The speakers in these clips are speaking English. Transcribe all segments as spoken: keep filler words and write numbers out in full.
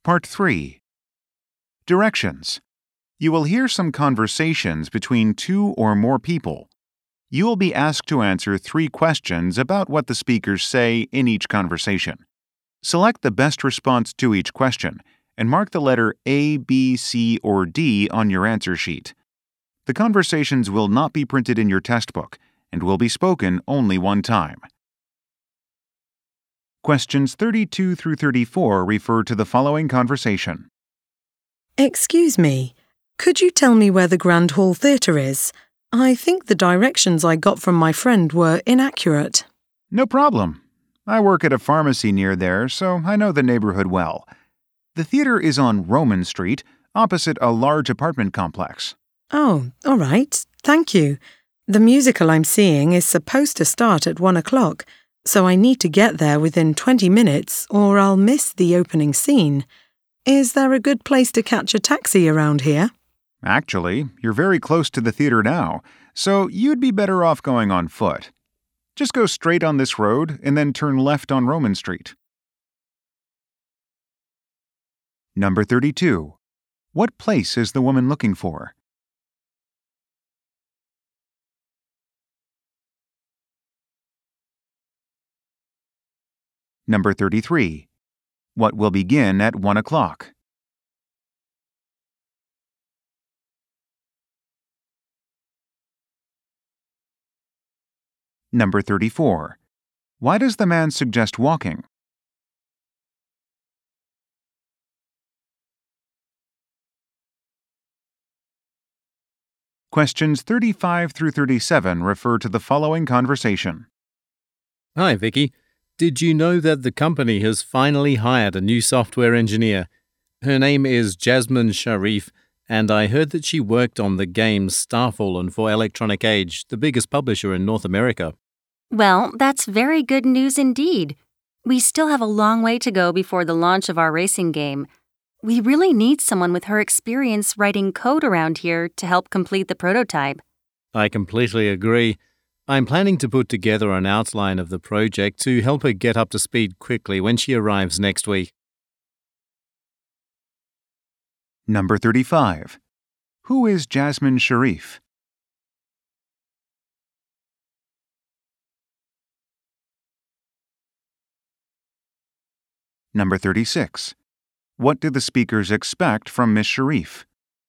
Part three. Directions. You will hear some conversations between two or more people. You will be asked to answer three questions about what the speakers say in each conversation. Select the best response to each question and mark the letter A, B, C, or D on your answer sheet. The conversations will not be printed in your test book and will be spoken only one time. Questions thirty-two through thirty-four refer to the following conversation. Excuse me, could you tell me where the Grand Hall Theatre is? I think the directions I got from my friend were inaccurate. No problem. I work at a pharmacy near there, so I know the neighborhood well. The theater is on Roman Street, opposite a large apartment complex. Oh, all right. Thank you. The musical I'm seeing is supposed to start at one o'clock, so I need to get there within twenty minutes or I'll miss the opening scene. Is there a good place to catch a taxi around here? Actually, you're very close to the theater now, so you'd be better off going on foot. Just go straight on this road and then turn left on Roman Street. Number thirty-two. What place is the woman looking for? Number thirty-three. What will begin at one o'clock? Number thirty-four. Why does the man suggest walking? Questions thirty-five through thirty-seven refer to the following conversation. Hi, Vicky. Did you know that the company has finally hired a new software engineer? Her name is Jasmine Sharif, and I heard that she worked on the game Starfallen for Electronic Age, the biggest publisher in North America. Well, that's very good news indeed. We still have a long way to go before the launch of our racing game. We really need someone with her experience writing code around here to help complete the prototype. I completely agree. I'm planning to put together an outline of the project to help her get up to speed quickly when she arrives next week. Number thirty-five. Who is Jasmine Sharif? Number thirty-six. What do the speakers expect from Miss Sharif?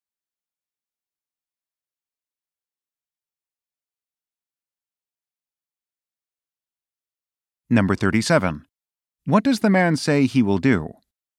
Number thirty-seven. What does the man say he will do?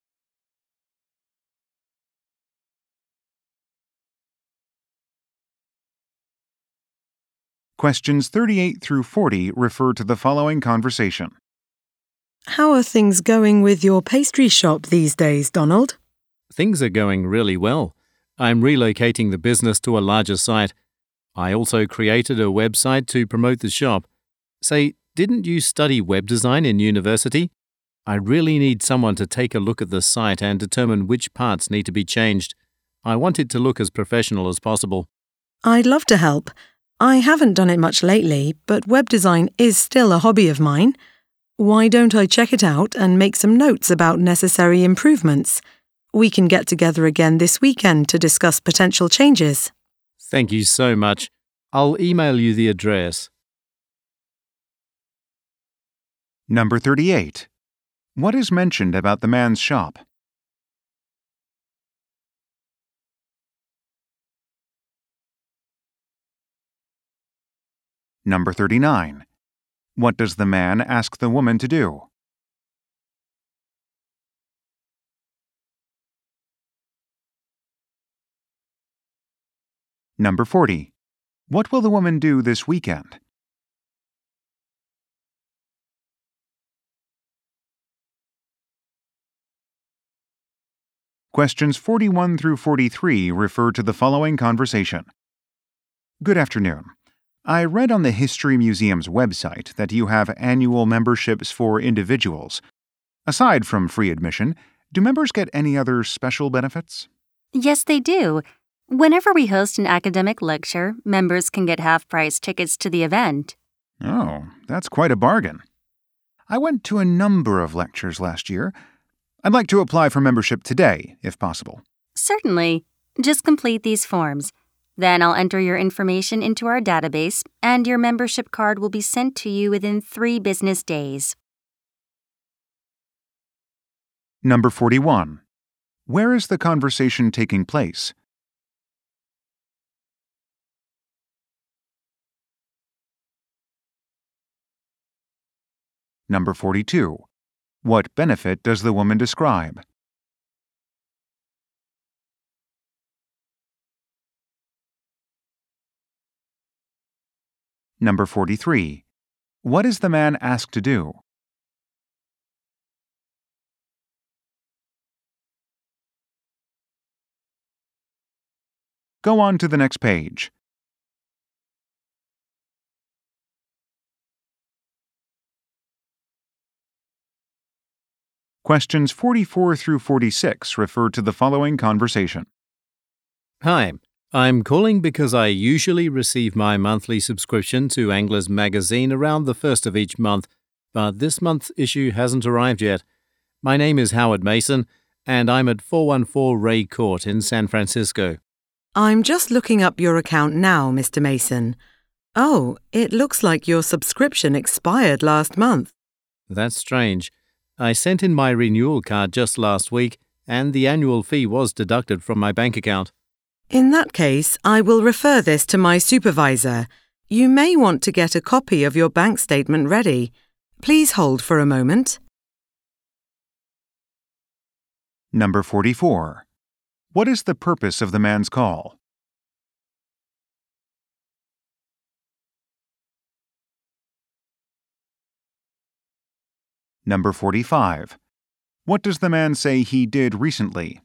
Questions thirty-eight through forty refer to the following conversation. How are things going with your pastry shop these days, Donald? Things are going really well. I'm relocating the business to a larger site. I also created a website to promote the shop. Say, didn't you study web design in university? I really need someone to take a look at the site and determine which parts need to be changed. I want it to look as professional as possible. I'd love to help. I haven't done it much lately, but web design is still a hobby of mine. Why don't I check it out and make some notes about necessary improvements? We can get together again this weekend to discuss potential changes. Thank you so much. I'll email you the address. Number thirty-eight. What is mentioned about the man's shop? Number thirty-nine. What does the man ask the woman to do? Number forty. What will the woman do this weekend? Questions forty-one through forty-three refer to the following conversation. Good afternoon. I read on the History Museum's website that you have annual memberships for individuals. Aside from free admission, do members get any other special benefits? Yes, they do. Whenever we host an academic lecture, members can get half-price tickets to the event. Oh, that's quite a bargain. I went to a number of lectures last year. I'd like to apply for membership today, if possible. Certainly. Just complete these forms. Then I'll enter your information into our database, and your membership card will be sent to you within three business days. Number forty-one. Where is the conversation taking place? Number forty-two. What benefit does the woman describe? Number forty-three. What is the man asked to do? Go on to the next page. Questions forty-four through forty-six refer to the following conversation. Hi, I'm calling because I usually receive my monthly subscription to Anglers magazine around the first of each month, but this month's issue hasn't arrived yet. My name is Howard Mason, and I'm at four one four Ray Court in San Francisco. I'm just looking up your account now, Mister Mason. Oh, it looks like your subscription expired last month. That's strange. I sent in my renewal card just last week, and the annual fee was deducted from my bank account. In that case, I will refer this to my supervisor. You may want to get a copy of your bank statement ready. Please hold for a moment. Number forty-four. What is the purpose of the man's call? Number forty-five. What does the man say he did recently?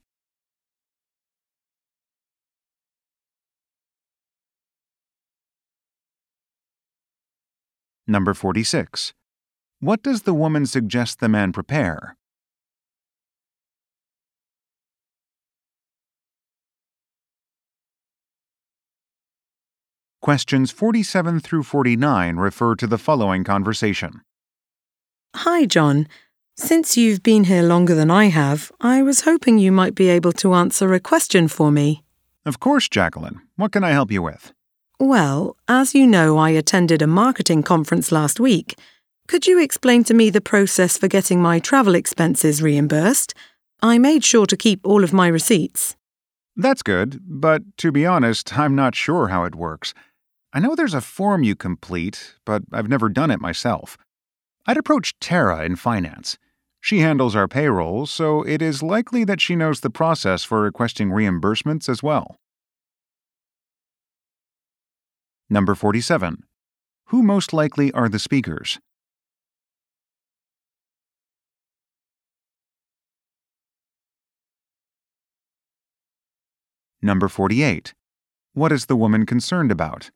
Number forty-six. What does the woman suggest the man prepare? Questions forty-seven through forty-nine refer to the following conversation. Hi, John. Since you've been here longer than I have, I was hoping you might be able to answer a question for me. Of course, Jacqueline. What can I help you with? Well, as you know, I attended a marketing conference last week. Could you explain to me the process for getting my travel expenses reimbursed? I made sure to keep all of my receipts. That's good, but to be honest, I'm not sure how it works. I know there's a form you complete, but I've never done it myself. I'd approach Tara in finance. She handles our payroll, so it is likely that she knows the process for requesting reimbursements as well. Number forty-seven. Who most likely are the speakers? Number forty-eight. What is the woman concerned about?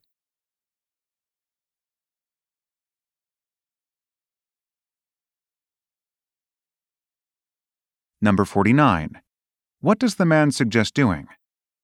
Number forty-nine. What does the man suggest doing?